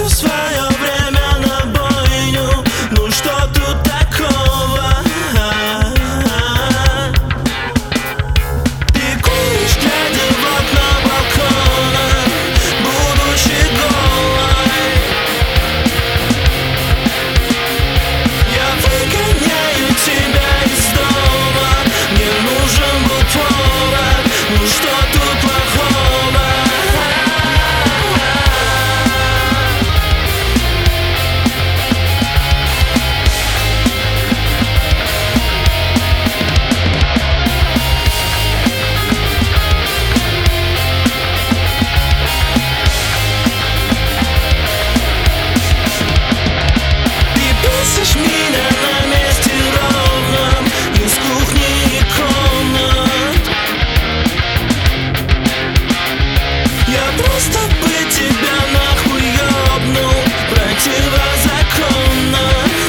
Трачу свое время на бойню. Ну что тут такого? Ты куришь, глядя в окна балкона, будучи голой. Я выгоняю тебя из дома. Мне нужен был повод. Ну что тут плохого? Бесишь меня на месте ровном, из кухни и комнат. Я просто бы тебя нахуй ёбнул противозаконно.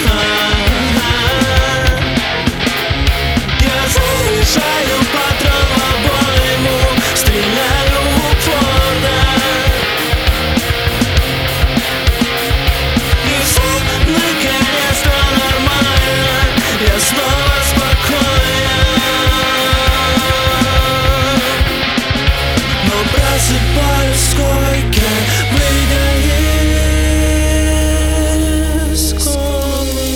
Я заряжаю патрон в обойму, стреляю в упор, да. И все наконец-то нормально, я снова спокоен. Но просыпаюсь в койке, выйдя из комы.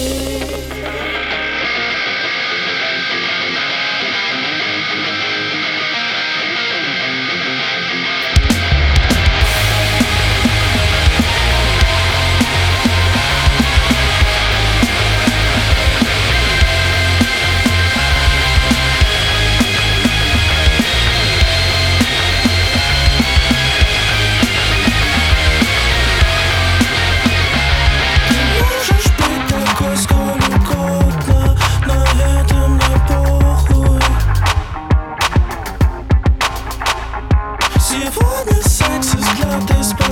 Можешь быть такой сколь угодно, но это мне похуй. Сегодня секс и взгляд из-под